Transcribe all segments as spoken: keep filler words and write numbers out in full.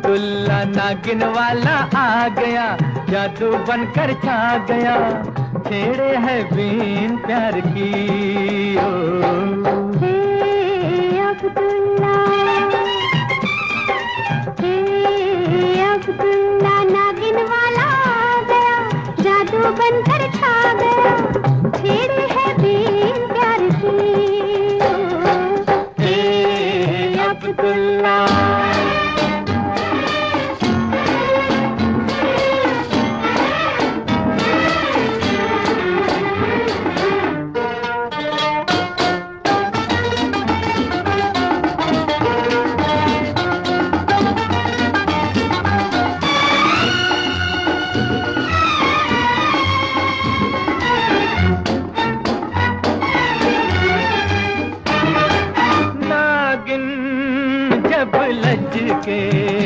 अब्दुल्ला नागिन वाला आ गया, जादू बनकर छा गया, छेड़े है बीन प्यार की। ओ हे अब्दुल्ला, हे अब्दुल्ला नागिन वाला आ गया, जादू बनकर छा गया, छेड़े है बीन प्यार की। हे अब्दुल्ला। जब लज के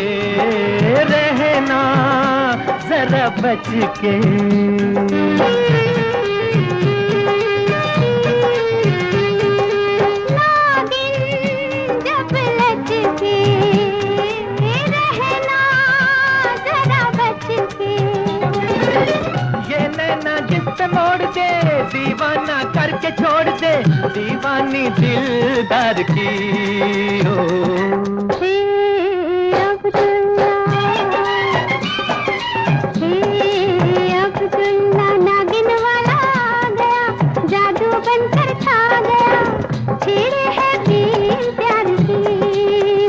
रहना जरा बच के, नागिन जब लज के रहना जरा बच के, ये नैना जिस पे मोड़ दे दीवाना करके छोड़ दे, दीवानी दिलदार की। हो हे अब्दुल्ला, हे अब्दुल्ला नागिन वाला आ गया, जादू बनकर छा गया, छेड़े है बीन प्यार की।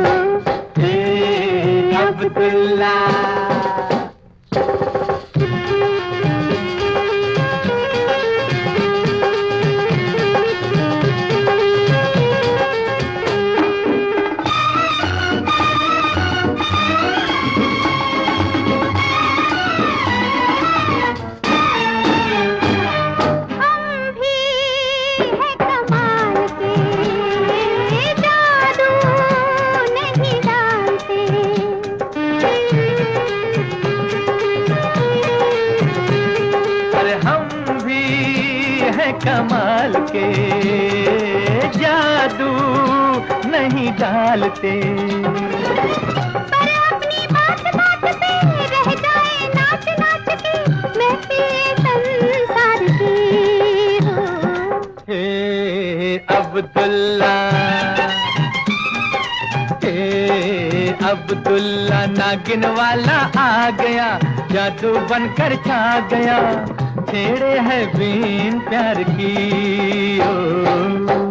हे अब्दुल्ला। कमाल के जादू नहीं डालते, पर अपनी बात बात पे रह जाए नाच नाच के, महफिल संसार की। हे अब्दुल्ला, हे अब्दुल्ला नागिन वाला आ गया, जादू बनकर छा गया, छेड़े है बीन प्यार की। ओ